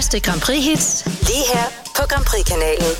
største Grand Prix-hits lige her på Grand Prix-kanalen.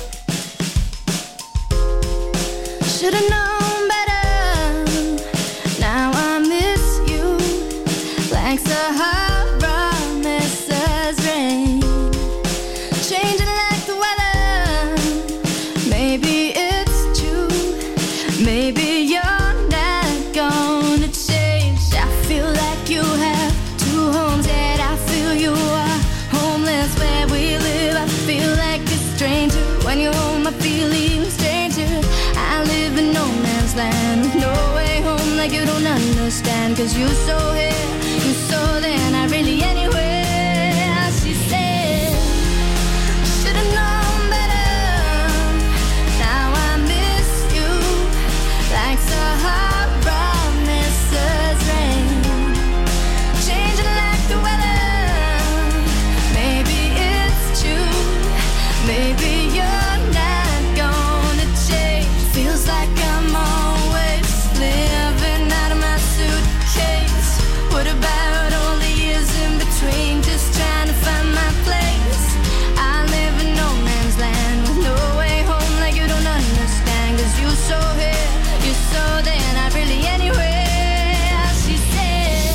Should've known better. Now I miss you like Sahara misses rain, changing like the weather. Maybe it's true. Maybe you're not gonna change. I feel like you have two homes, yet I feel you are homeless where we live. I feel like a stranger when you're home. I feel even stranger. I live in no man's land with no way home, like you don't understand. Cause you so here, you so there, not really anywhere. She said, should've known better. Now I miss you like Sahara misses rain, changing like the weather. Maybe it's true. Maybe you're not gonna change. Feels like I'm always living out of my suitcase. What about all the years in between, just trying to find my place? I live in no man's land with no way home, like you don't understand. Cause you so here, you so there, not really anywhere. She said,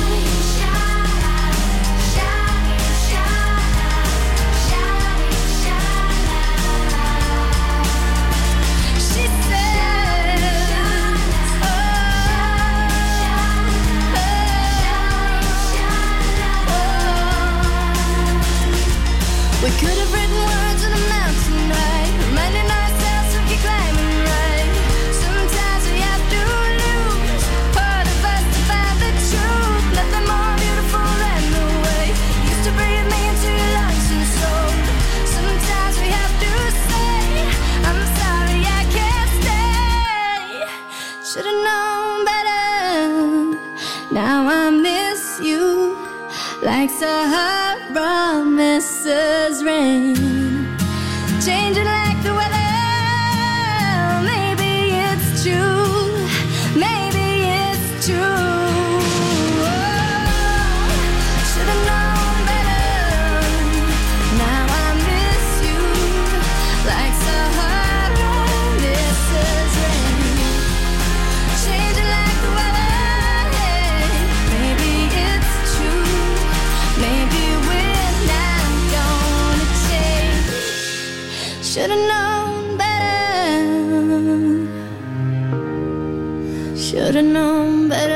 she said, we could have written words on a mountain, right? Reminding ourselves to keep climbing, right? Sometimes we have to lose part of us to find the truth. Nothing more beautiful than the way you used to breathe me into your lungs and soul. Sometimes we have to say, I'm sorry I can't stay. Should've known better. Now I miss you like Sahara misses rain, changing like the weather. Maybe it's true. Maybe it's true. Should've known better. Now I miss you like Sahara misses rain, changing like the weather. Maybe it's true. Maybe we're not gonna change. Should've known better. Should've known better.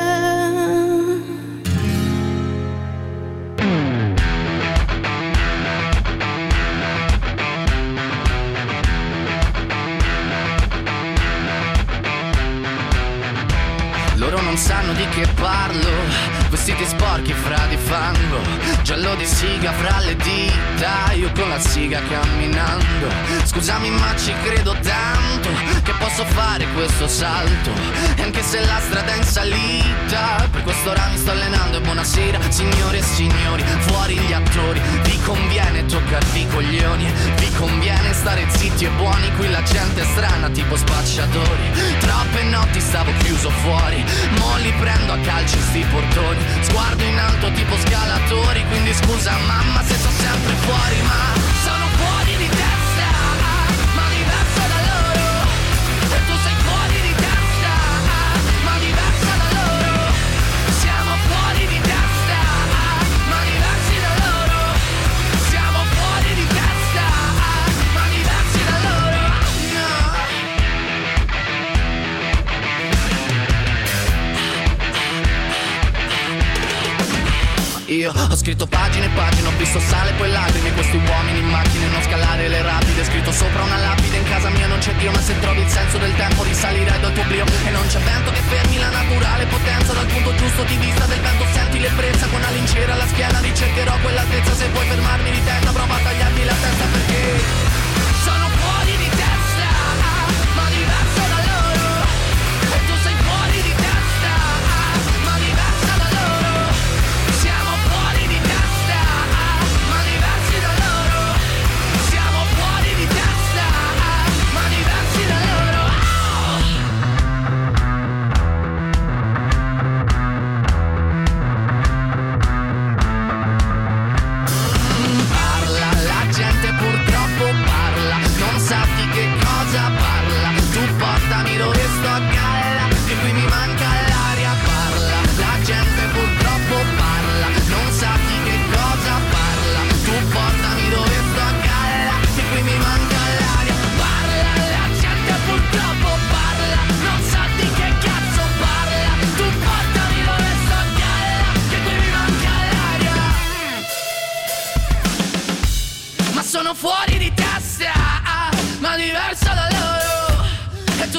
Loro non sanno di che parlo, vestiti sporchi fra di fango, giallo di siga fra le dita, io con la siga camminando. Scusami ma ci credo tanto che posso fare questo salto, e anche se la strada è in salita, per quest'ora mi sto allenando. E buonasera signore e signori, fuori gli attori, vi conviene toccarvi i coglioni, vi conviene stare zitti e buoni, qui la gente è strana tipo spacciatori. Troppe notti stavo chiuso fuori, mo li prendo a calci sti portoni, sguardo in alto tipo scalatori, quindi scusa mamma se sto sempre fuori, ma sono fuori di testa, ma diverso da loro, e tu sei fuori di testa, ma diversa da loro, siamo fuori di testa, ma diversi da loro, siamo fuori di testa, ma diversi da loro, no. Io ho scritto pagine e pagine, ho visto sale e poi lacrime, questi uomini in macchine, non scalare le rapide. Scritto sopra una lapide, in casa mia non c'è Dio, ma se trovi il senso del tempo risalirai dal tuo oblio. E non c'è vento che fermi la naturale potenza, dal punto giusto di vista del vento senti l'ebbrezza. Con una lincera alla schiena ricercherò quell'altezza, se vuoi fermarmi di testa prova a tagliarmi la testa, perché sono fuori di testa, ma diverso da loro, e tu sei fuori di testa, ma diversa da loro, siamo fuori di testa, ma diversi da loro, siamo fuori di testa, ma diversi da loro.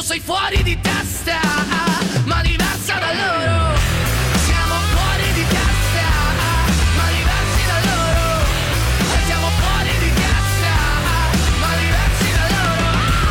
sei fuori di testa, ma diversa da loro. Siamo fuori di testa, ma diversi da loro. Siamo fuori di testa, ma diversi da loro.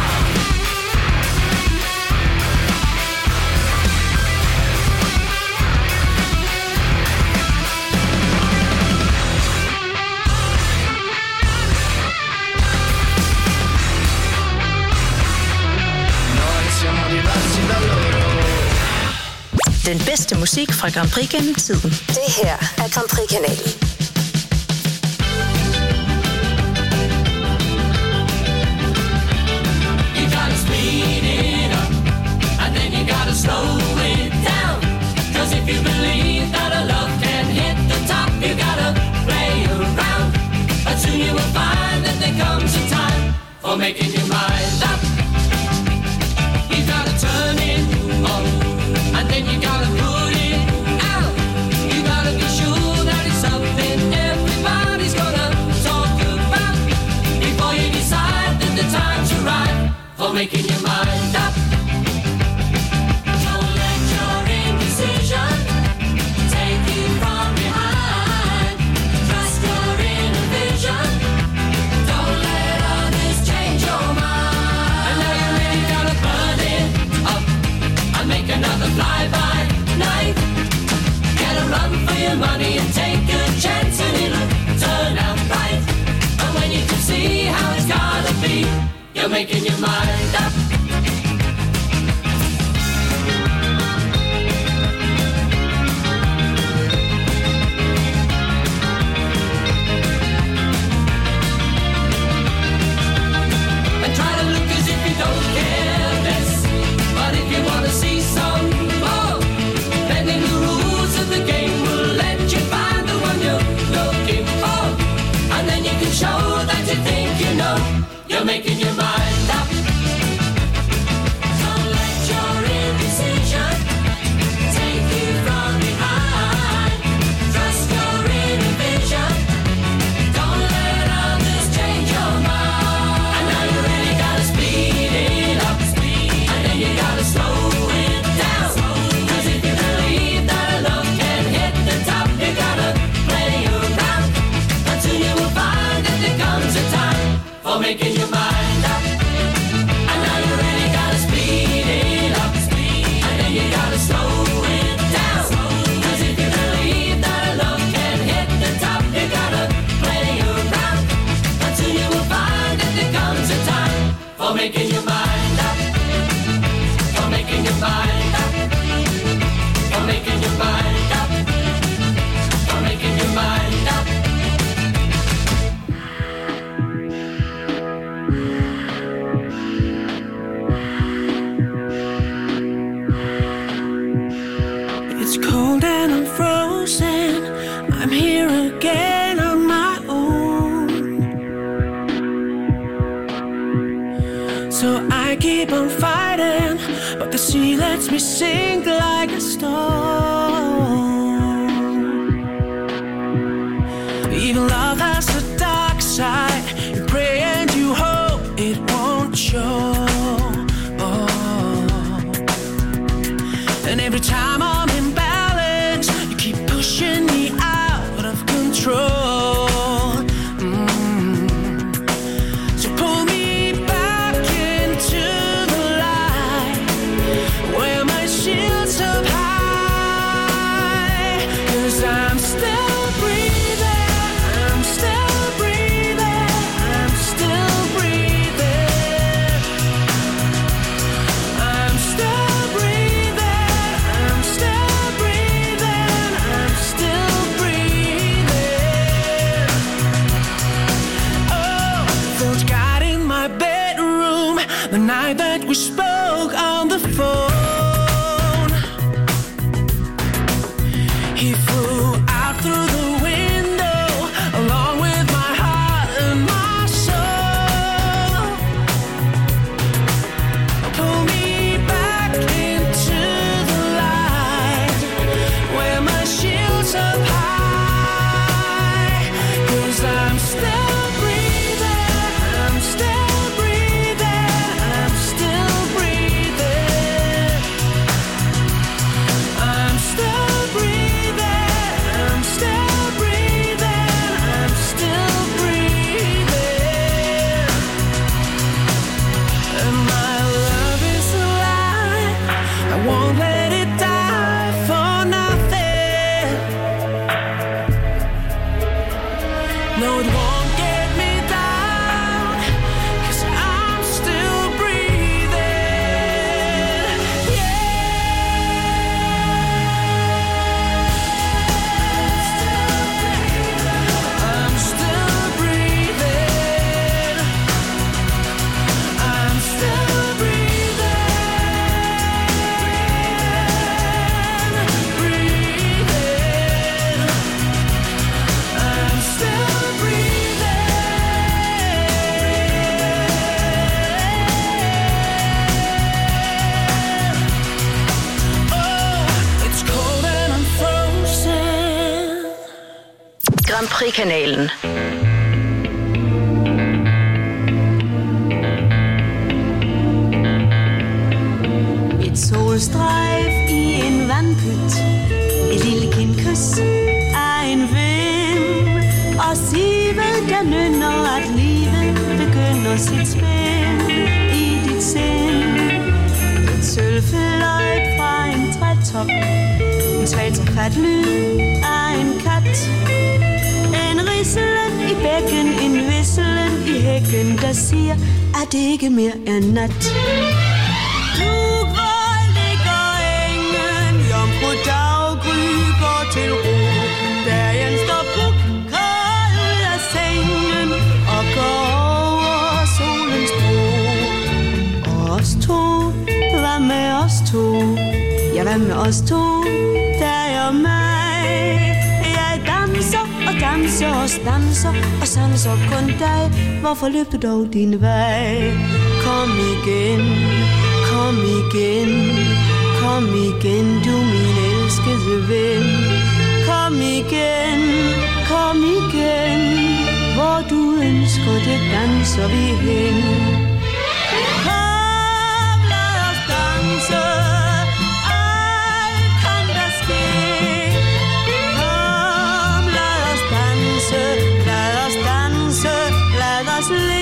Den bedste musik fra Grand Prix gennem tiden. Det her er Grand Prix-kanalen. You gotta speed it up, and then you gotta slow it down. 'Cause if you believe that a love can hit the top, you gotta play around. But soon you will find that there comes a time for making your mind up. You gotta turn it on, and then you gotta put it out. You gotta be sure that it's something everybody's gonna talk about before you decide that the time's right for making your mind up. Don't let your indecision take you from behind. Trust your inner vision. Don't let others change your mind. And now you really gotta burn it up and make another fly-by night. Get a run for your money and take a chance and it'll turn out right. And when you can see how it's gotta be, you're making your mind up. And try to look as if you don't care less. But if you wanna see some more, bending the rules of the game will let you find the one you're looking for. And then you can show that you think you know you're making your mind up. Don't let your indecision take you from behind. Trust your inner vision. Don't let others change your mind. And now you really gotta speed it up, and then you gotta slow it down. 'Cause if you believe that a love can hit the top, you gotta play around. But soon you will find that there comes a time for making your mind up. And now you really gotta speed it up, and then you gotta slow it down. 'Cause if you believe that a love can hit the top, you gotta play around. But soon you will find that there comes a time for making your mind up, for making your mind up, for making your mind up, for making your mind up. It's cold and I'm frozen. I'm here again on my own. So I keep on fighting, but the sea lets me sink like a stone. Even love has a dark side. You pray and you hope it won't show. And every time I'm in balance, you keep pushing me out of control. So pull me back into the light, where my shield's up high. 'Cause I'm still breathing, I'm still breathing, I'm still breathing. I'm still breathing, I'm still breathing, I'm still breathing. Oh, felt God in my bedroom the night that we spoke on the phone. He flew out through the window along with my heart and my soul. Pull me back into the light, where my shield's up high. 'Cause I'm still breathing, I'm still breathing, I'm still breathing. No, it won't get me down, 'cause I'm still breathing. Yeah, I'm still breathing. I'm still Grand Prix-kanalen. Et solstrejf i en vandpyt, et lille kindkys af en vind, og sivet der nynner, at livet begynder sit spil i dit sind. Et sølvfløjt fra en trætop, en svag fat lyd af en kat, en rislen i bækken, en visselen i hækken, der siger, at det ikke mere er nat. Jomfru daggry går til ro, dagen står puk, kold ud af sengen og går over solens bro. Og os to, hvad med os to? Ja, hvad med os to? Dig og mig. Jeg danser og danser og stanser og sanser kun dig. Hvorfor løber dog din vej? Kom igen, kom igen. Kom igen, du min elskede ven. Kom igen, kom igen. Hvor du ønsker det, danser vi hen. Kom, lad os danse. Alt kan der ske. Kom, lad os danse. Lad os danse. Lad os leve.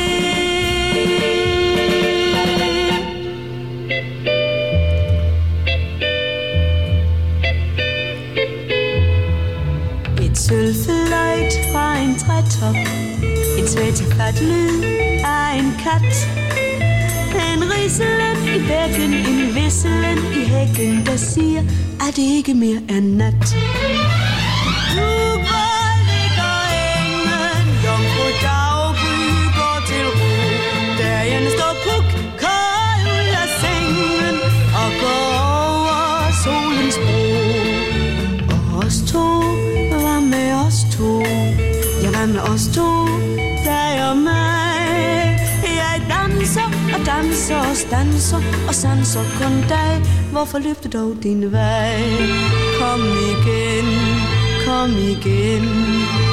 Sølvfløjt fra en trætop, en svætefat lyd af en kat, en rislen i bækken, en visselen i hækken, der siger, at det ikke mere er nat. Nu ligger engen, jomfru daggry går til ro, dagen står puk, kold ud af sengen og går over solens bro. Og os to, hvad med os to? Ja, hvad med os to? Dig og mig. Jeg danser og danser og stanser og sanser kun dig. Hvorfor løb du dog din vej? Kom igen, kom igen.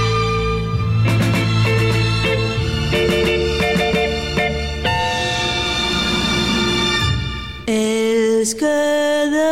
Elskede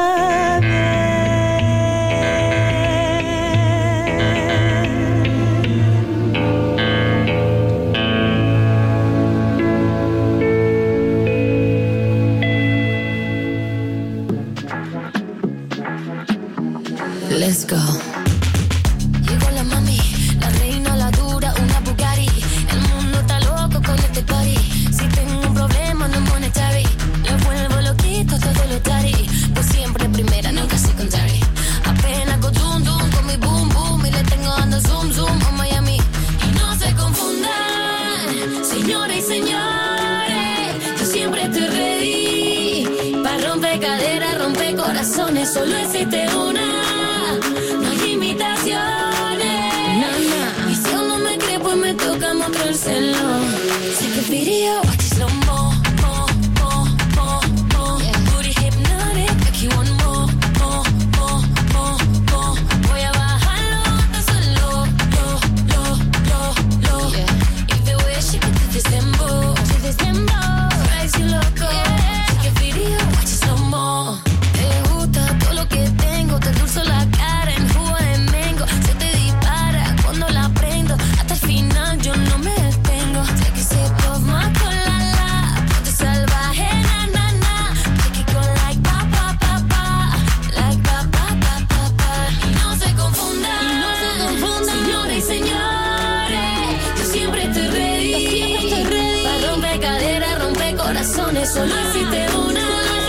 Let's go. Llegó la mami, la reina, la dura, una Bugatti. El mundo está loco con este party. Si tengo un problema no monetary, le vuelvo loquito todo lo tari. Pues siempre primera, nunca secondary. Apenas go zoom zoom con mi boom boom y le tengo dando zoom zoom a Miami. Y no se confundan, señores y señores, yo siempre estoy ready. Pa' romper caderas, romper corazones, solo existe una. Y si aún no me cree, pues me toca mostrárselo. Take a video, watch it slow mo, mo, mo, mo, mo. Booty hypnotic, make you want more, more, more, more, more. Voy a bajarlo hasta solo, lo, lo, lo, lo. Y the way she get to this dembow, drives you loco. Take a video, watch it slow mo. Te gusta todo lo que tengo. corazones, solo existe una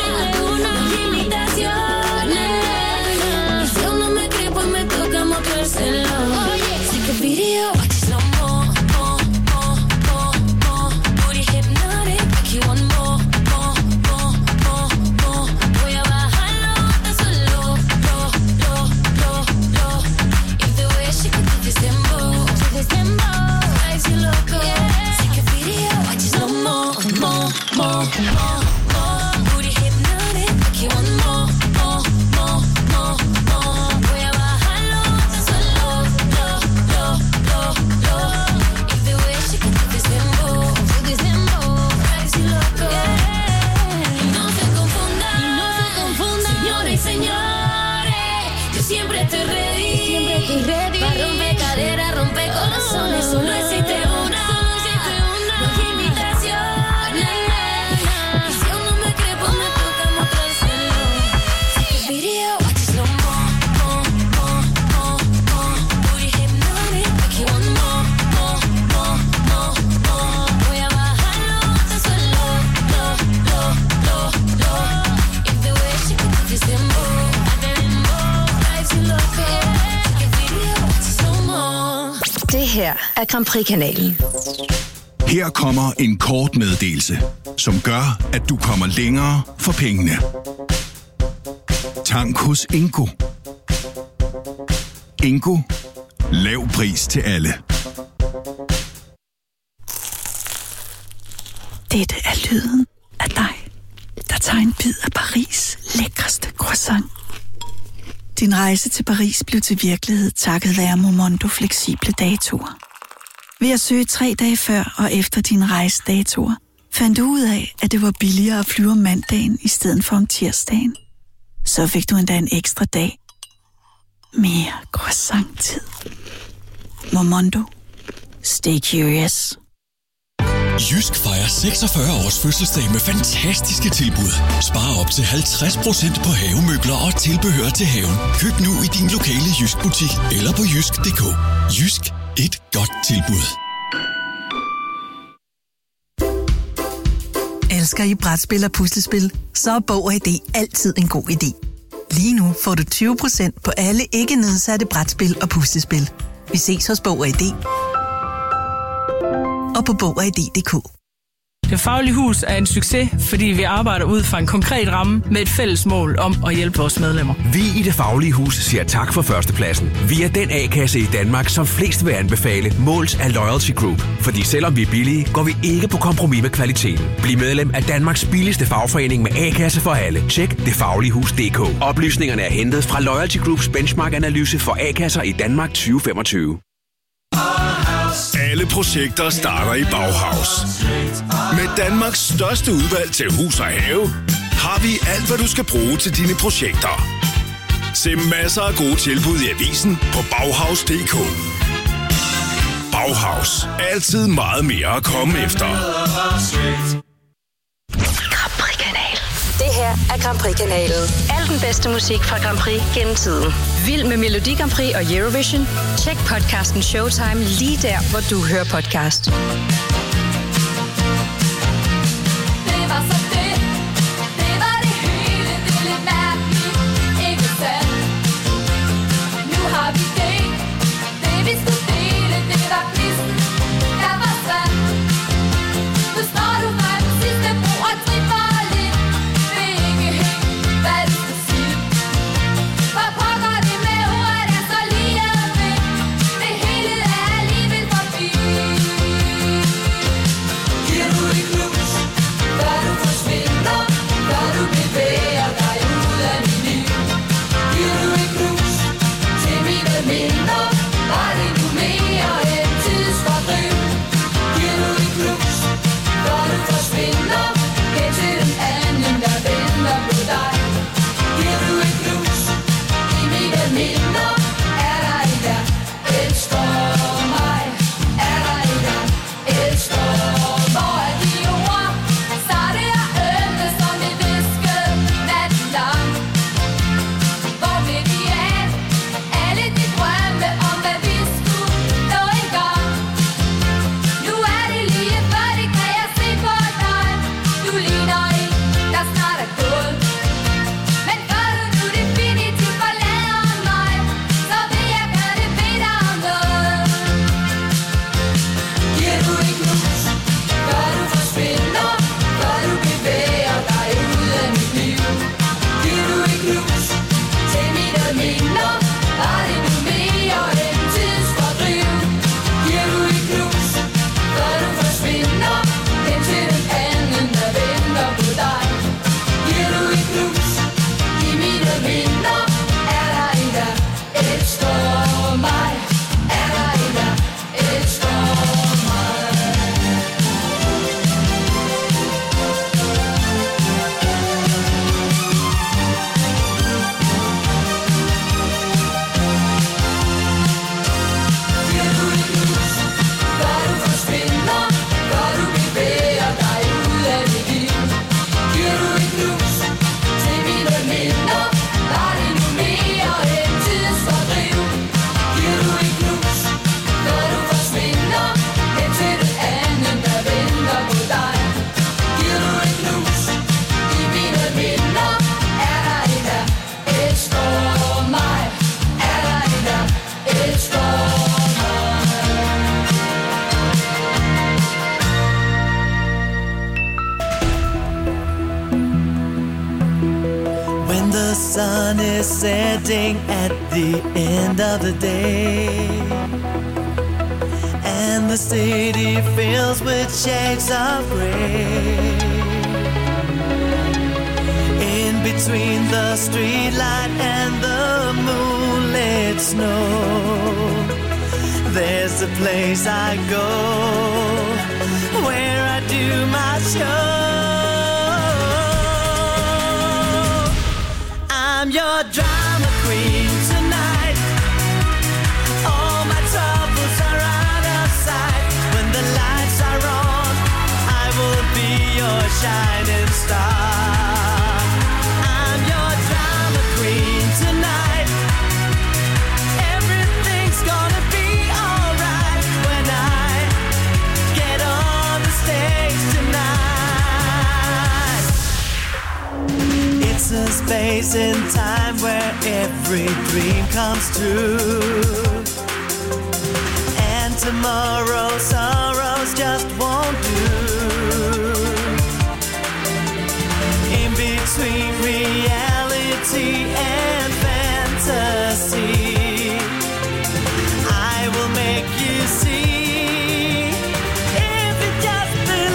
invitación. Y si aún no me crees, pues me toca mostrárselo. Take a video, watch it slow mo. Booty hypnotic, make you want more. Voy a bajarlo hasta solo, lo. If the way she could do this dembow, drives you loco. Take a video, watch it slow mo. Booty hypnotic, make you want more. Voy a bajarlo hasta solo, lo. If the way she could do this dembow, drives you loco. Y no se confundan, señores y señores, yo siempre estoy ready. Pa' romper caderas, romper corazones, solo existe una invitación. Y si aún no me crees, pues me toca mostrárselo. Take a video, watch it slow mo. Booty hypnotic, make you want more. Voy a bajarlo hasta solo, lo. If the way she could do this dembow, drives you loco. Take a video, watch it slow mo. Det her er Grand Prix-kanalen. Her kommer en kort meddelelse, som gør, at du kommer længere for pengene. Tank hos Ingo. Ingo. Lav pris til alle. Dette er lyden af dig, der tager en bid af Paris' lækreste croissant. Din rejse til Paris blev til virkelighed takket være Momondo fleksible datoer. Ved at søge 3 dage før og efter dine rejsedatoer, fandt du ud af, at det var billigere at flyve om mandagen i stedet for om tirsdagen. Så fik du endda en ekstra dag. Mere croissant-tid. Momondo. Stay curious. Jysk fejrer 46 års fødselsdag med fantastiske tilbud. Spar op til 50% på havemøbler og tilbehør til haven. Køb nu i din lokale Jysk butik eller på jysk.dk. Jysk. Et godt tilbud. Elsker I brætspil og puslespil? Så er Bog & ID altid en god idé. Lige nu får du 20% på alle ikke nedsatte brætspil og puslespil. Vi ses hos Bog & ID. Og på BogID.dk. Det Faglige Hus er en succes, fordi vi arbejder ud fra en konkret ramme med et fælles mål om at hjælpe vores medlemmer. Vi i Det Faglige Hus siger tak for førstepladsen. Vi er den A-kasse i Danmark, som flest vil anbefale, målt af Loyalty Group. Fordi selvom vi er billige, går vi ikke på kompromis med kvaliteten. Bliv medlem af Danmarks billigste fagforening med A-kasse for alle. Tjek detfagligehus.dk. Oplysningerne er hentet fra Loyalty Groups benchmark-analyse for A-kasser i Danmark 2025. Alle projekter starter i Bauhaus. Med Danmarks største udvalg til hus og have, har vi alt, hvad du skal bruge til dine projekter. Se masser af gode tilbud i avisen på Bauhaus.dk. Bauhaus. Altid meget mere at komme efter. Grand Prix-kanal. Det her er Grand Prix-kanalen. Al den bedste musik fra Grand Prix gennem tiden. Vild med Melodi Grand Prix og Eurovision? Tjek podcasten Showtime lige der, hvor du hører podcast. Det var så det. Det var det hele. Det er lidt mærkeligt. Ikke sandt? Nu har vi det. Det vi skulle dele. Det var quizzen. Der var sand. Nu står du mig på sidste bord og tripper lidt. Ved ikke helt, hvad du skal sige. Hvor pokker det med ordet er så lige ved. Det hele er alligevel forbi. Giver du et knus, før du forsvinder, før du bevæger dig ud af mit liv. Giver du et knus til mine minder, var det nu mere end tidsfordriv. Giver du et knus, før du forsvinder, hen til den anden, der venter på dig. Giver du et knus i mine minder, er der en, der elsker mig. Er der en, der elsker mig. Hvor er de ord, sarte og ømme, som det viskede natten lang? Hvor blev de af, alle de drømme, sun is setting at the end of the day, and the city fills with shades of gray. In between the streetlight and the moonlit snow, there's a place I go where I do my show. I'm your drama queen tonight. All my troubles are out of sight. When the lights are on, I will be your shining star. I'm your drama queen tonight. Everything's gonna be alright when I get on the stage tonight. It's a space in time where every dream comes true, and tomorrow's sorrows just won't do. In between reality and fantasy, I will make you see if you just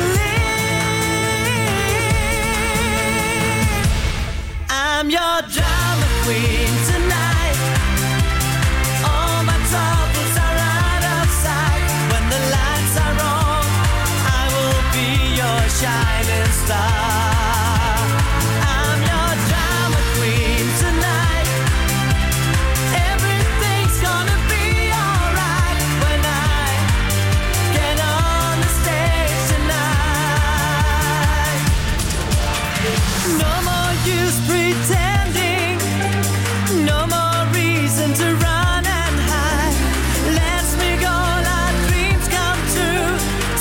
believe. I'm your drama queen tonight. All my troubles are out of sight. When the lights are on, I will be your shining star. I'm your drama queen tonight. Everything's gonna be alright when I get on the stage tonight. No more use pretending, no more reason to run and hide. Let's make all our dreams come true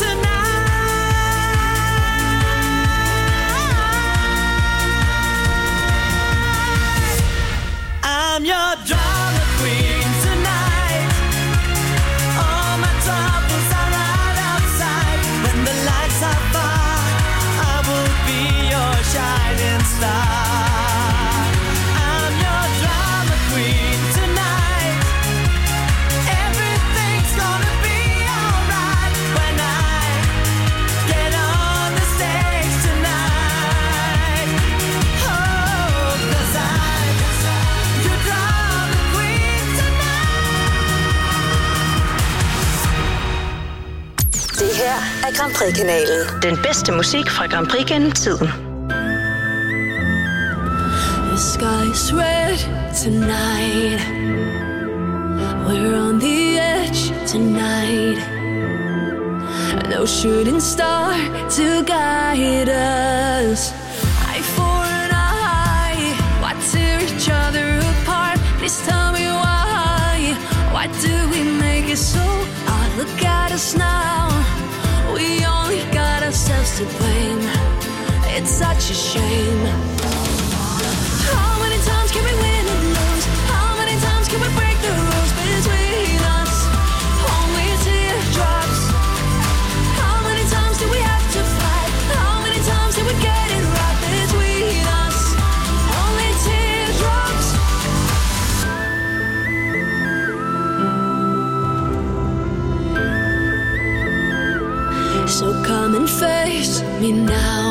tonight. I'm your drama queen tonight. All my troubles are out of sight. When the lights are far, I will be your shining star. I'm your drama queen tonight. Everything's gonna be alright when I get on the stage tonight. Oh, 'cause I'm your drama queen tonight. Det her er Grand Prix-kanalen. Den bedste musik fra Grand Prix gennem tiden. The sky's red tonight. We're on the edge tonight. No shooting star to guide us. Eye for an eye. Why tear each other apart? Please tell me why. Why do we make it so hard? Look at us now. We only got ourselves to blame. It's such a shame. How many times can we win and lose? How many times can we break the rules between us? Only teardrops. How many times do we have to fight? How many times did we get it right between us? Only teardrops. So come and face me now,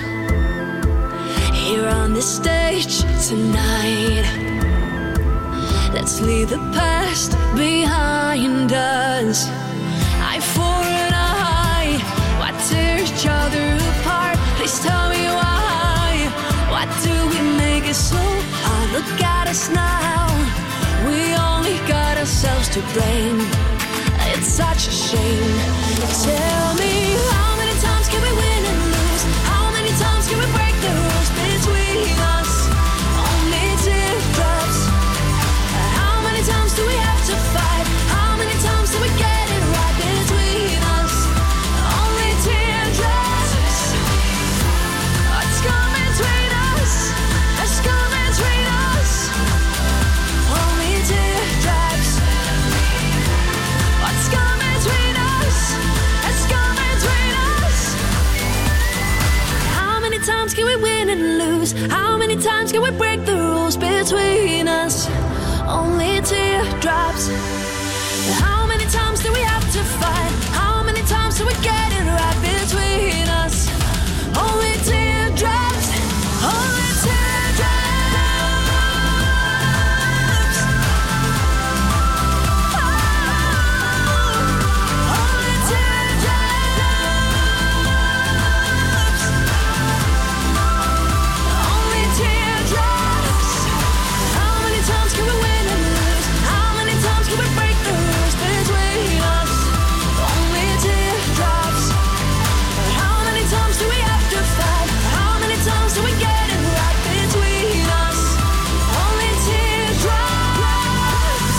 here on this stage tonight. Let's leave the past behind us. Eye for an eye. Why tear each other apart? Please tell me why. Why do we make it so hard? Look at us now. We only got ourselves to blame. It's such a shame. Tell me, how many times can we win and lose? How many times can we break the rules between us? Only teardrops. How many times do we have to fight? How many times do we get it right between us? Only teardrops. What's coming between us? What's coming between us? Only teardrops. What's coming between us? What's coming between us? How many times can we win and lose? How many times can we break the rules rose between us. Only teardrops. How many times do we have to fight? How many times do we get it right between us? Only teardrops. Only teardrops. Only teardrops. Only teardrops. How many times can we win and lose? How many times can we break the rules between us? Only teardrops. How many times do we have to fight? How many times do we get it right between us? Only teardrops.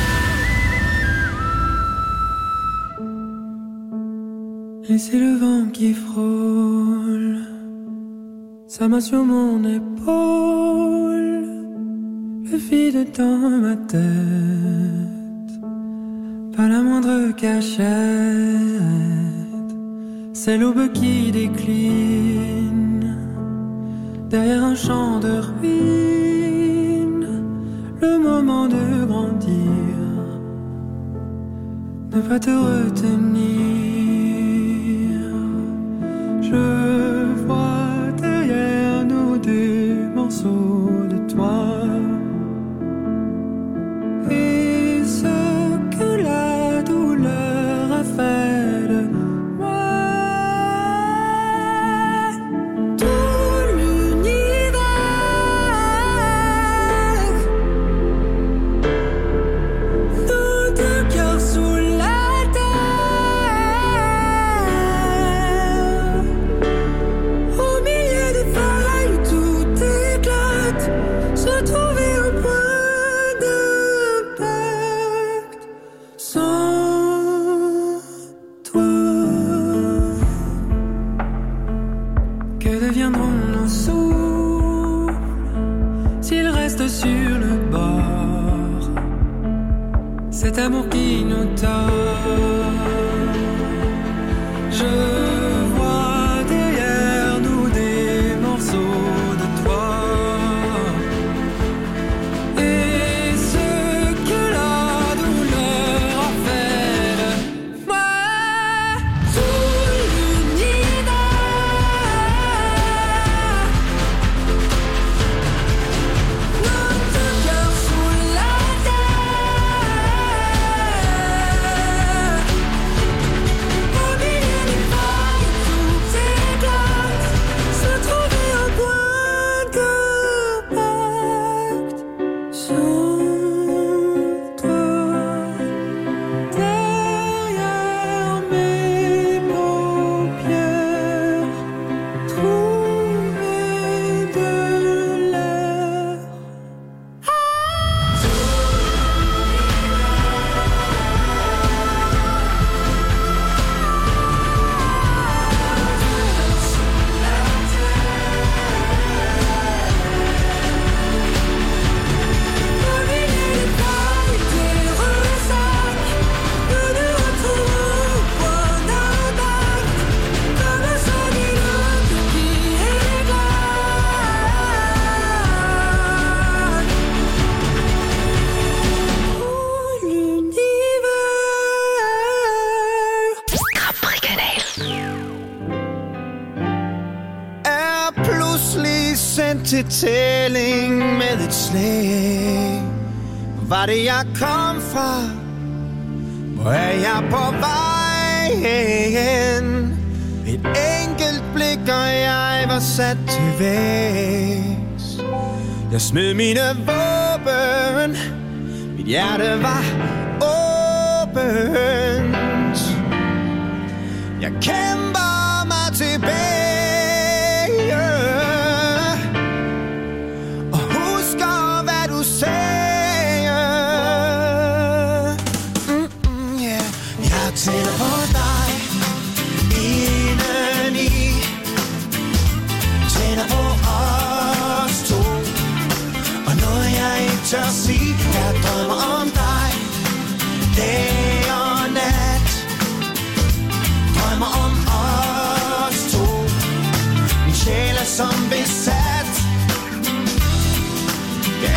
Et c'est le vent qui frôle sa main sur mon épaule, le vide dans ma tête, pas la moindre cachette. C'est l'aube qui décline derrière un champ de ruines. Le moment de grandir, ne pas te retenir. Je vois derrière nous des morceaux de toi. Et ce que la douleur a fait de moi. Tout l'univers, nos deux cœurs sous la terre. Au milieu des feuilles, tout éclate. Se trouver un point d'impact sans toi. Que deviendront nos souffles s'ils restent sur le bord? Cet amour qui nous tord. Je vois derrière nous des morceaux de toi. Et ce que la douleur a fait de moi. Tout l'univers, nos deux cœurs sous la terre. Au milieu des failles, tout éclate. Se trouver un point d'impact sans toi. Derrière mes paupières, trouver de l'air. Au milieu des failles, des ressacs, nous nous retrouvons au point d'impact. Comme un sanguinole qui éclate. Tout l'univers. Grand Prix Kanal. Er pludselig sendt til tælling med et slag. Hvor var det jeg kom fra? Hvor er jeg på vej hen? Et enkelt blik og jeg var sat til vægs. Jeg smed mine våben. Mit hjerte var åbent. Jeg kæmper mig tilbage og husker hvad du sagde. Yeah. Jeg tænder på dig indeni, tænder på os to. Og noget jeg ikke tør sige, jeg drømmer om dig dag og nat. Drømmer om os to. Min sjæl er som besat. Det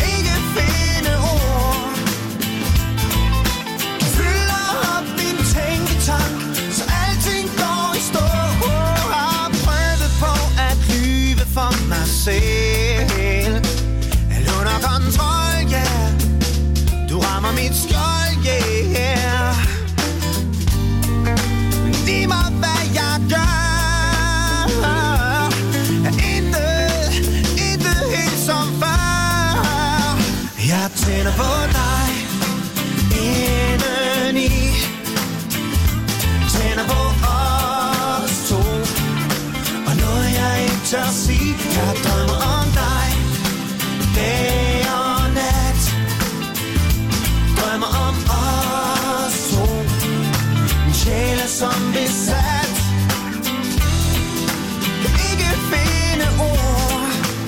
Jeg drømmer om dig dag og nat. Drømmer om os to. Min sjæl er som besat. Kan ikke finde ord.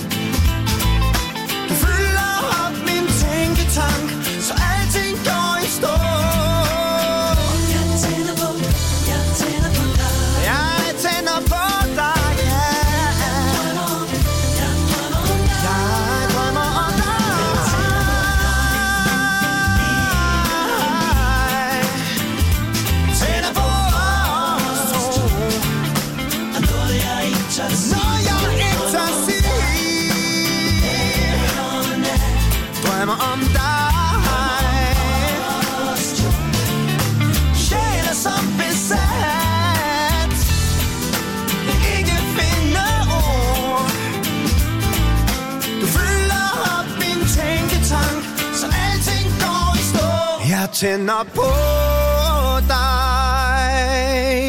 Du fylder op min tænketank, så alting går i stå. Jeg tænder på dig. Jeg tænder på dig, ja. Jeg drømmer om dig. Tænder på os to. Og noget jeg ikke tør sige. Drømmer om dig. Sjæl er som besat. Ikke finde ord. Du fylder op min tænketank, så alting går i stå. Jeg tænder på dig.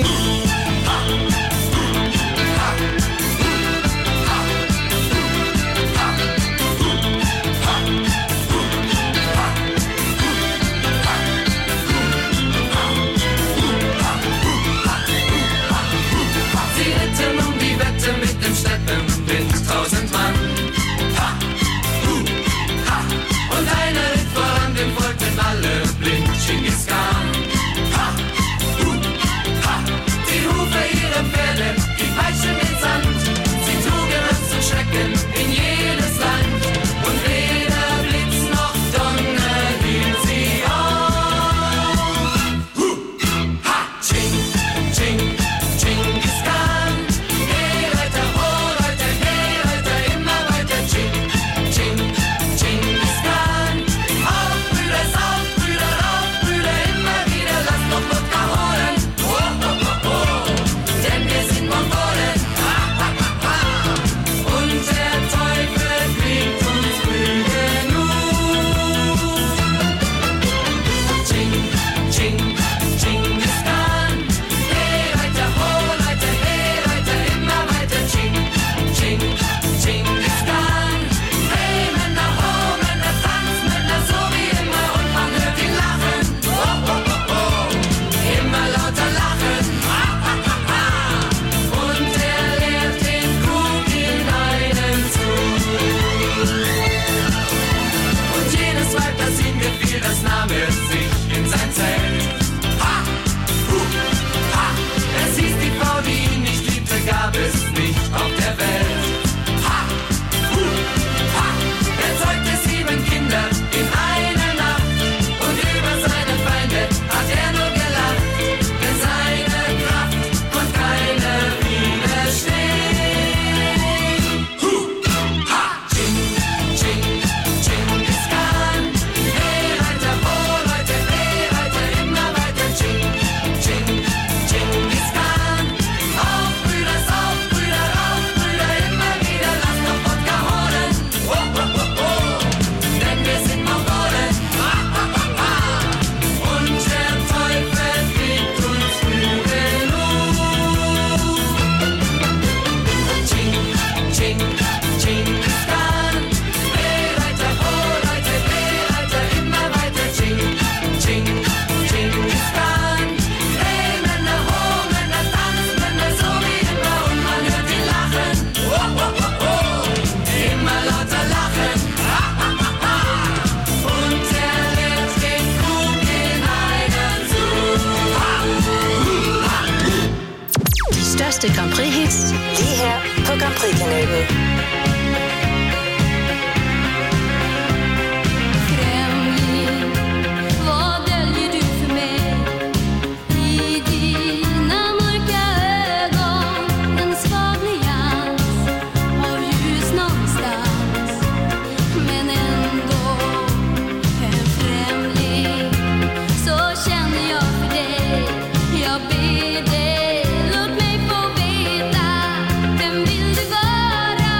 Sie ritten um die Wette mit dem Steppenwind, 1000 Mann. Ha, ha. Und einer ritt voran, dem folgten alle blind, Genghis Khan. Ha, ha. Die Hufe ihrer Pferde, die Peitschen in Sand. Sie trugen Angst und Schrecken in jedes Land. Und weder Blitz noch Donner hielt sie auf. Ha, Ching, Ching, Genghis Khan. Hey Reiter, immer weiter. Ching, Ching, Genghis Khan. Auf Brüder, immer wieder, lasst noch Wodka holen. Oh, oh, oh, oh. Denn wir sind Mongolen. Ha, ha, ha, ha. Und der Teufel fliegt uns früh genug. Ching, Ching, Genghis Khan. Hey Reiter, immer weiter. Ching, Ching, Genghis Khan. Hey Männer, Tanzmänner, so wie immer. Und man hört ihn lachen. Oh, oh, oh, oh. Immer lauter lachen. Ha, ha, ha, ha. Und er leert den Krug in einen Zug. Und jedes Weib, das ihm gefiel, das nahm er sich in sein Zelt. Ha, ha. Es hieß, die Frau, die ihn nicht liebte, gab es nicht auf der Welt. Ha, ha. Er zeugte 7 Kinder in einer Nacht. Und über seine Feinde hat er nur gelacht. Denn seine Kraft konnte keiner widerstehen. Ha, Ching, Ching, Genghis Khan. Hey Reiter, immer weiter. Ching, Ching, Genghis Khan. Auf Brüder, immer wieder, lasst noch Wodka holen. Oh, oh, oh, oh. Denn wir sind Mongolen. Ha, ha, ha, ha. Und der Teufel fliegt uns früh genug. Ching, Ching, Genghis Khan. Hey Reiter, immer weiter. Ching, Ching, Genghis Khan. Hey Männer, Tanzmänner, so wie immer. Und man hört ihn lachen. Oh, oh, oh, oh. Immer lauter lachen. Ha, ha, ha, ha. Und er leert den Krug in einen Zug. Ha, ha. De største Grand Prix-hits, lige her på Grand Prix-kanalen. Främling, vad döljer du för mig? I dina mörka ögon en svag nyans av ljus någonstans. Men ändå en främling, så känner jag för dig. Jag ber dig, låt mig få veta, vem vill du vara?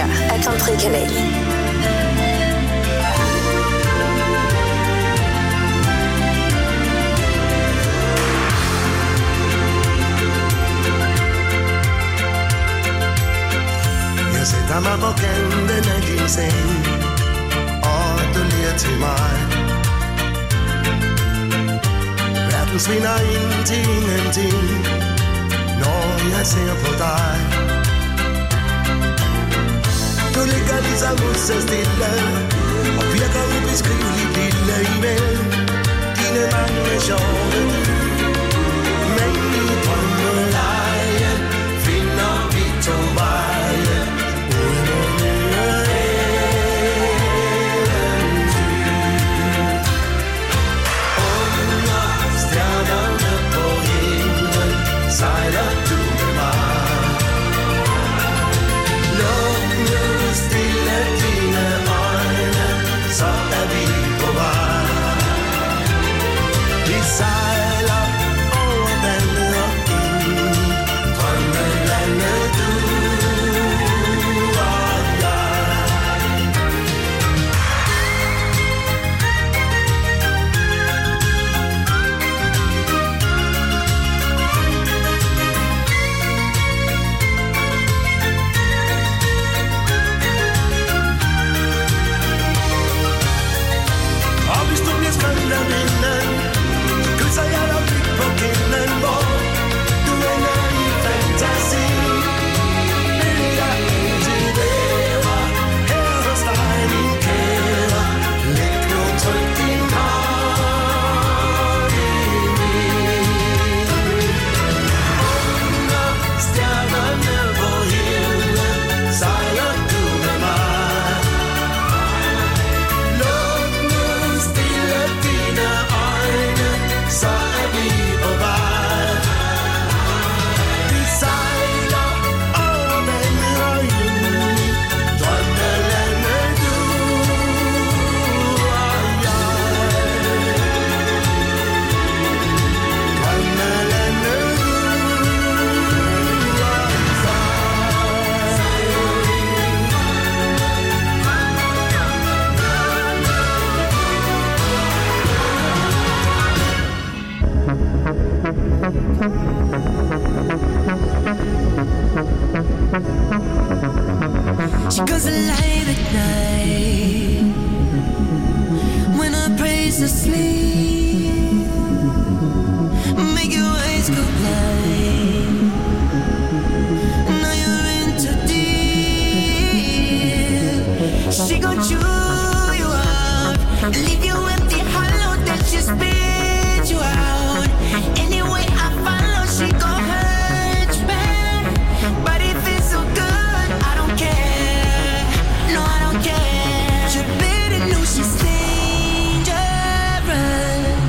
her er Grand Prix-kanalen. Jeg sætter mig på kanten af din seng, og du ler til mig. Verden svinder ind til ingenting, når jeg ser på dig. Du ligger ligesom så stille, og virker ubeskriveligt lille imellem dine mange sjove. Men i drømmelejen finder vi to veje. Sejler du med mig. Luk nu stille dine øjne, så er vi på vej. Vi sejler over vandet og ind, drømmelandet du og jeg. Skønt af vinden, kysser jeg dig blidt på kinden, hvor du ender i fantasi. Vil jeg altid være her hos dig, min kære. Læg nu tryk din hånd i min. Under stjernerne på himlen sejler du med mig. Så er vi på vej. Vi sejler over vandet og ind, drømmelandet du og jeg. Drømmelandet du og She goes alive at night when I praise her sleep. Make your eyes go blind. Now you're in too deep. She gon' chew you up, leave you empty, hollow, then she spit you out. Anyway I follow, she gon' hurt me, but it feels so good, I don't care. No, I don't care. You better know she's dangerous.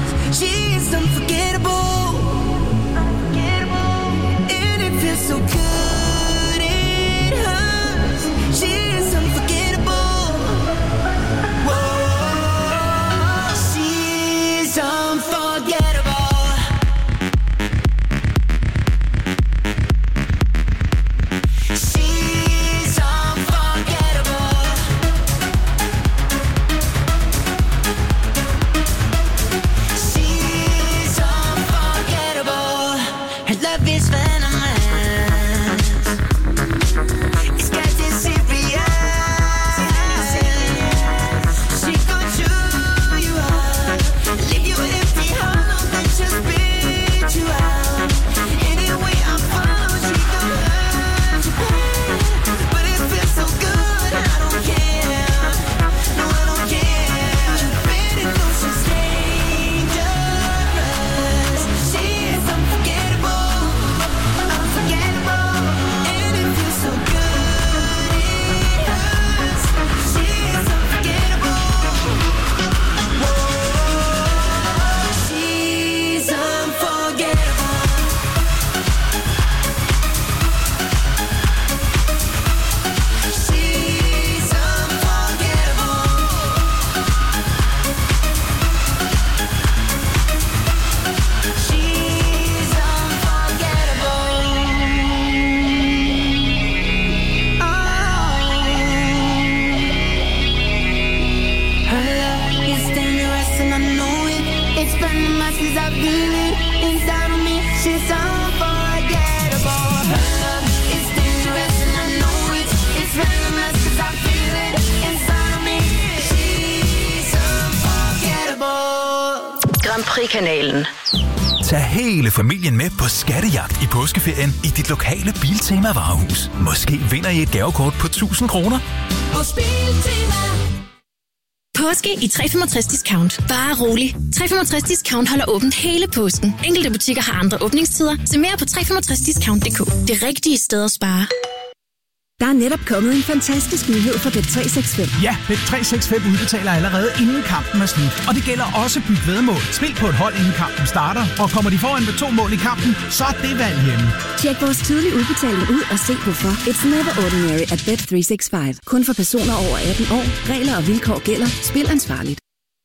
much 'cause I feel it inside of me. She's unforgettable. Her love is dangerous and I know it. It's venomous 'cause I feel it inside of me. She's unforgettable. Grand Prix-kanalen. Tag hele familien med på skattejagt i påskeferien i dit lokale Biltema varehus. Måske vinder I et gavekort på 1000 kroner. Hos Biltema. Påske i 365 Discount. Bare rolig. 365 Discount holder åbent hele påsken. Enkelte butikker har andre åbningstider. Se mere på 365discount.dk. Det rigtige sted at spare. Der er netop kommet en fantastisk nyhed fra Bet365. Ja, Bet365 udbetaler allerede inden kampen er slut. Og det gælder også byt væddemål. Spil på et hold inden kampen starter. Og kommer de foran med 2 mål i kampen, så er det valg hjemme. Tjek vores tidlige udbetaling ud og se hvorfor. It's never ordinary at Bet365. Kun for personer over 18 år. Regler og vilkår gælder. Spil ansvarligt.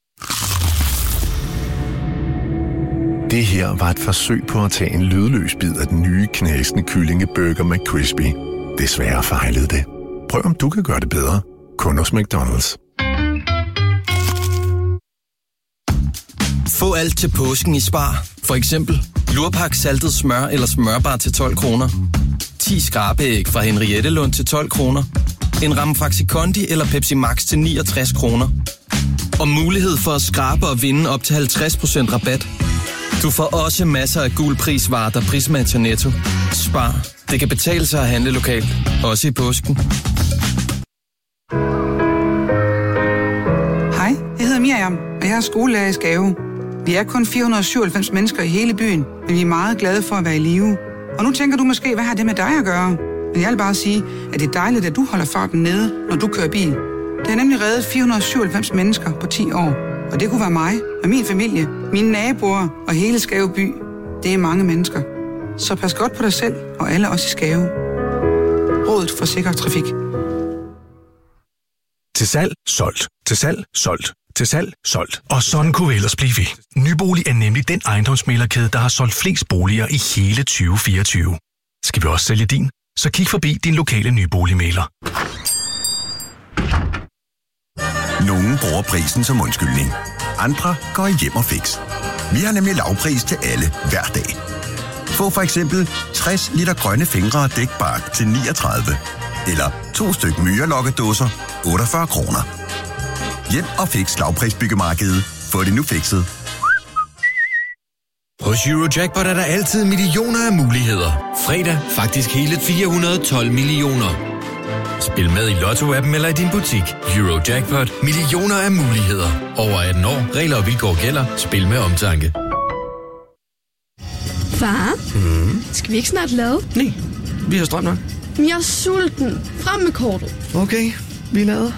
Det her var et forsøg på at tage en lydløs bid af den nye knasende kyllingeburger McCrispy. Desværre fejlede det. Prøv om du kan gøre det bedre. Kun hos McDonald's. Få alt til påsken i Spar. For eksempel lurpak saltet smør eller smørbar til 12 kroner. 10 skrabeæg fra Henriette Lund til 12 kroner. En ramme Faxi Kondi eller Pepsi Max til 69 kroner. Og mulighed for at skrabe og vinde op til 50% rabat. Du får også masser af gul prisvarer, der Prisma til Netto. Spar. Det kan betale sig at handle lokalt. Også i påsken. Hej, jeg hedder Miriam, og jeg er skolelærer i Skave. Vi er kun 497 mennesker i hele byen, men vi er meget glade for at være i live. Og nu tænker du måske, hvad har det med dig at gøre? Men jeg vil bare sige, at det er dejligt, at du holder farten nede, når du kører bil. Det har nemlig reddet 497 mennesker på 10 år. Og det kunne være mig og min familie, mine naboer og hele Skave by. Det er mange mennesker. Så pas godt på dig selv og alle os i Skave. Rådet for sikker trafik. Til salg, solgt. Til salg, solgt. Til salg, solgt. Og sådan kunne vi ellers blive ved. Nybolig er nemlig den ejendomsmæglerkæde, der har solgt flest boliger i hele 2024. Skal vi også sælge din? Så kig forbi din lokale nyboligmægler. Nogle bruger prisen som undskyldning. Andre går hjem og fix. Vi har nemlig lavpris til alle hver dag. Få for eksempel 60 liter grønne fingre og dækbark til 39. Eller 2 styk myrelokkedåser 48 kroner. Hjem og fix lavprisbyggemarkedet. Få det nu fikset. Hos Eurojackpot er der altid millioner af muligheder. Fredag faktisk hele 412 millioner. Spil med i Lotto-appen eller i din butik. Eurojackpot. Millioner af muligheder. Over 18 år. Regler og vilkår gælder. Spil med omtanke. Far, skal vi ikke snart lade? Nej, vi har strøm nok. Men jeg er sulten. Frem med kortet. Okay, vi lader.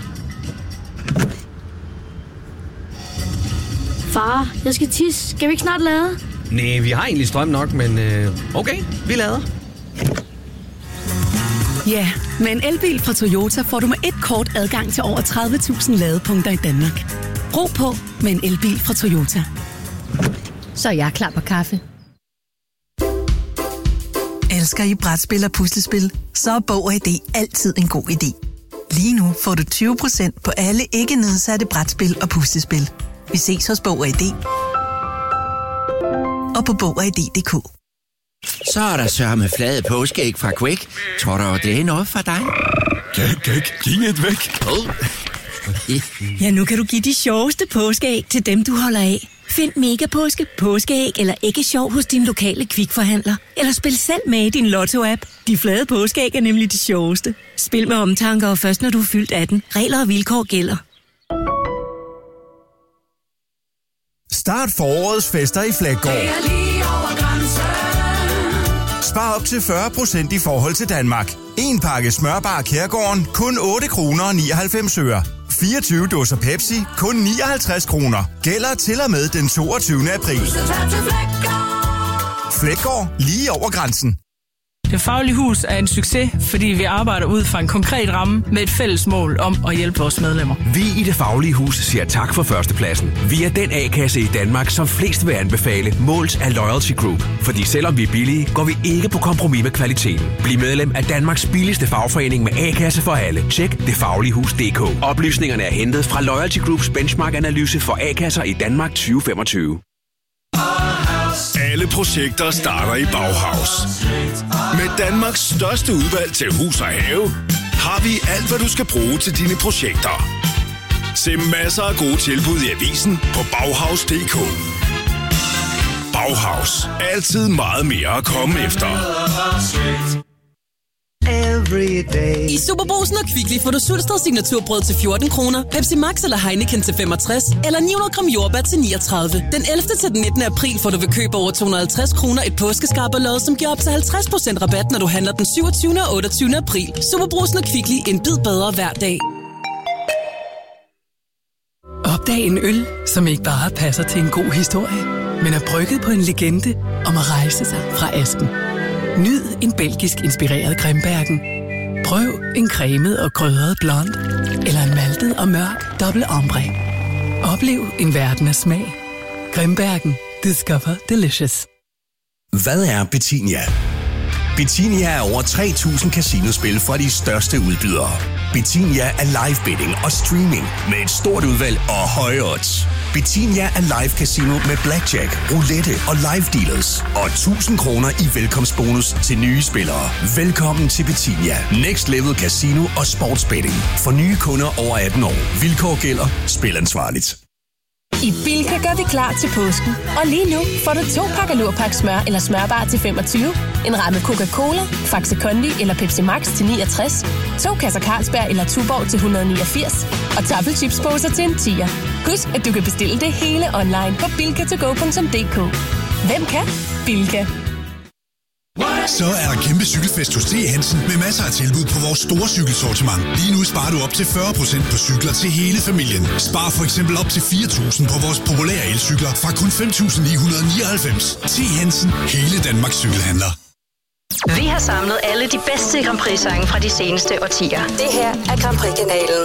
Far, jeg skal tisse. Skal vi ikke snart lade? Nej, vi har egentlig strøm nok, men okay, vi lader. Ja, med en elbil fra Toyota får du med et kort adgang til over 30.000 ladepunkter i Danmark. Brug på med en elbil fra Toyota. Så er jeg klar på kaffe. Elsker I brætspil og puslespil? Så er Bog og ID altid en god idé. Lige nu får du 20% på alle ikke nedsatte brætspil og puslespil. Vi ses hos Bog og ID. Og på Bog og ID.dk. Så er der sørme flade påskeæg fra Quake. Tror du, det er noget for dig? Giv et væk. Ja, nu kan du give de sjoveste påskeæg til dem, du holder af. Find Megapåske, påskeæg eller æggesjov hos din lokale Kvikforhandler. Eller spil selv med i din Lotto-app. De flade påskeæg er nemlig de sjoveste. Spil med omtanke og først når du er fyldt 18. Regler og vilkår gælder. Start forårets fester i Flækgaard. Spar op til 40% i forhold til Danmark. En pakke smørbar Kærgården, kun 8 kroner og 99 øre. 24 dåser Pepsi, kun 59 kroner. Gælder til og med den 22. april. Flækgaard, lige over grænsen. Det Faglige Hus er en succes, fordi vi arbejder ud fra en konkret ramme med et fælles mål om at hjælpe vores medlemmer. Vi i Det Faglige Hus siger tak for førstepladsen. Vi er den A-kasse i Danmark, som flest vil anbefale, målt af Loyalty Group. Fordi selvom vi er billige, går vi ikke på kompromis med kvaliteten. Bliv medlem af Danmarks billigste fagforening med A-kasse for alle. Tjek detfagligehus.dk. Oplysningerne er hentet fra Loyalty Groups benchmark-analyse for A-kasser i Danmark 2025. Alle projekter starter i Bauhaus. Med Danmarks største udvalg til hus og have, har vi alt, hvad du skal bruge til dine projekter. Se masser af gode tilbud i avisen på Bauhaus.dk. Bauhaus. Altid meget mere at komme efter. I Superbrugsen og Kvickly får du Sulsted signaturbrød til 14 kroner, Pepsi Max eller Heineken til 65, eller 900 gram jordbær til 39. Den 11. til den 19. april får du ved køb over 250 kroner et påskeskarberlod, som giver op til 50% rabat, når du handler den 27. og 28. april. Superbrugsen og Kvickly, en bid bedre hver dag. Opdag en øl, som ikke bare passer til en god historie, men er brygget på en legende om at rejse sig fra asken. Nyd en belgisk inspireret Grimbergen. Prøv en cremet og krydret blond, eller en maltet og mørk dobbelt ambre. Oplev en verden af smag. Grimbergen. Discover delicious. Hvad er Betinia? Betinia er over 3.000 casinospil fra de største udbydere. Betinia er live betting og streaming med et stort udvalg og høje odds. Betinia er live casino med blackjack, roulette og live dealers. Og 1.000 kroner i velkomstbonus til nye spillere. Velkommen til Betinia. Next Level Casino og Sportsbetting. For nye kunder over 18 år. Vilkår gælder. Spil ansvarligt. I Bilka gør vi klar til påsken. Og lige nu får du 2 pakker Lurpak smør eller smørbar til 25, en ramme Coca-Cola, Faxe Kondi eller Pepsi Max til 69, 2 kasser Carlsberg eller Tuborg til 189 og taffelchipsposer til en 10'er. Husk, at du kan bestille det hele online på bilkatogo.dk. Hvem kan? Bilka. Så er der kæmpe cykelfest hos T. Hansen med masser af tilbud på vores store cykelsortiment. Lige nu sparer du op til 40% på cykler til hele familien. Spar for eksempel op til 4.000 på vores populære elcykler fra kun 5.999. T. Hansen. Hele Danmarks cykelhandler. Vi har samlet alle de bedste Grand Prix-sange fra de seneste årtier. Det her er Grand Prix-kanalen.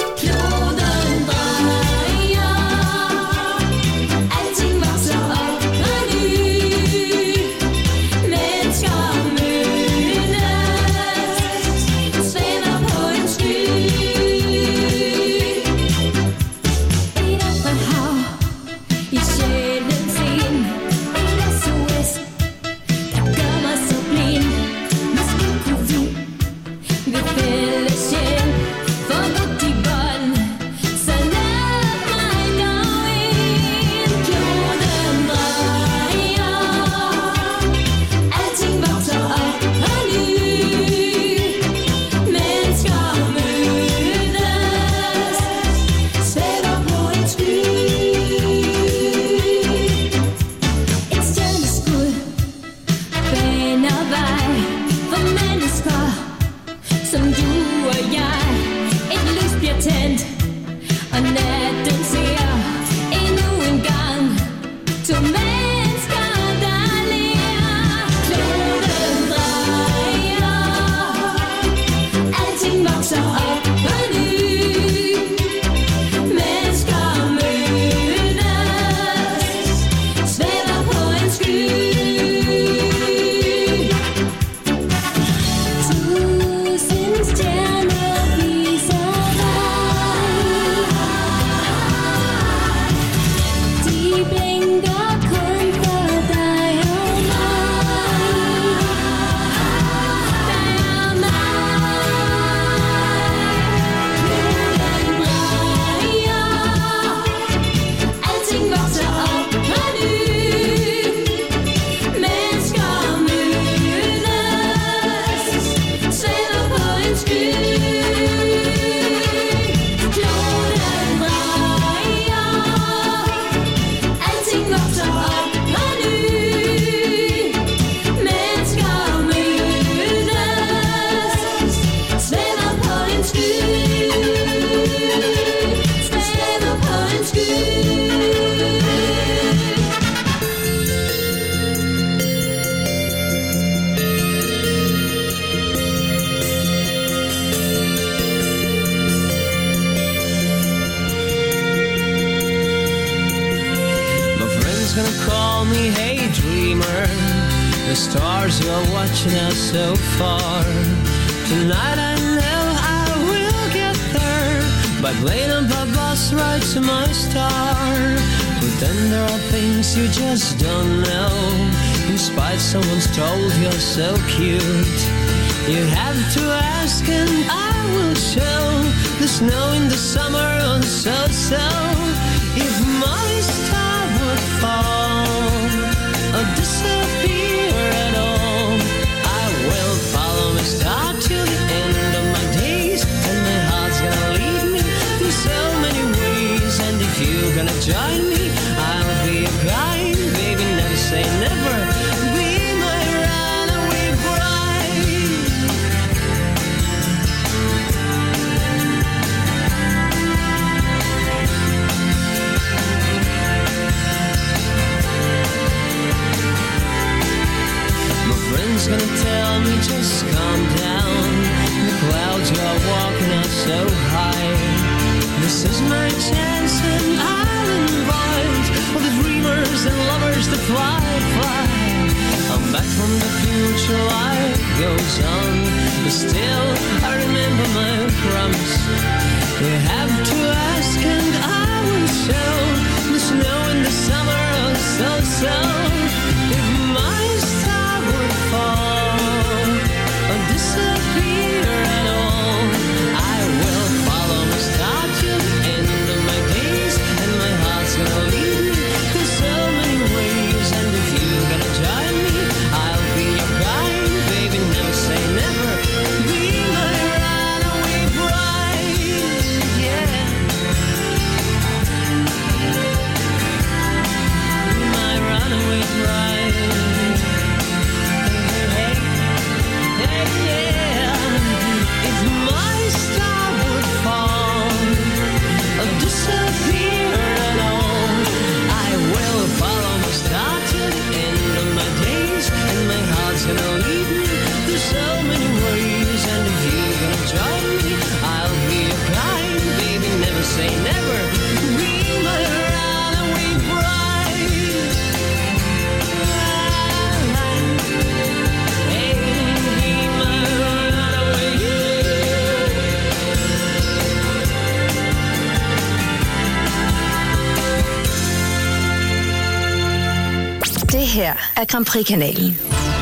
So far tonight, I know I will get there by playing up a bus ride to my star. But then there are things you just don't know. despite someone's told you're so cute. You have to ask and I will show the snow in the summer on so-so. If my star would fall or disappear at all, I will follow my star till the end of my days, and my heart's gonna lead me through so many ways. And if you're gonna join me, I'll be a guide, baby, never say never. Be my runaway bride. My friend's gonna tell me just calm down. The clouds you are walking are so high. This is my chance and I'll invite all the dreamers and lovers to fly, fly. I'm back from the future, life goes on, but still I remember my promise. You have to ask and I will show the snow in the summer of so-so. If my star would fall or disappear at all, I will follow my star till the end of my days, and my heart's gonna lead me through so many ways. And if you're gonna join me, I'll be your guide, baby, never say never. Be my runaway bride, yeah. Be my runaway bride. Hey, hey, yeah. If my star would fall or disappear at all, I will follow my star till the end of my days, and my heart's gonna lead me through so many ways. And if you're gonna join me, I'll be your guide, baby, never say never. Be my runaway bride. Hey, be my runaway. Det her er Grand Prix-kanalen.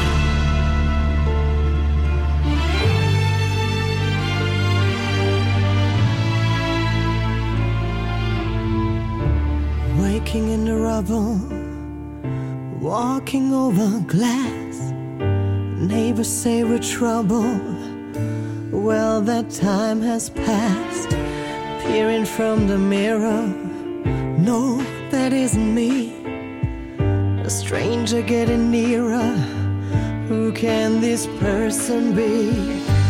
Waking in the rubble, walking over glass. Neighbors say we're trouble. Well, that time has passed. Peering from the mirror, no, that isn't me. A stranger getting nearer. Who can this person be?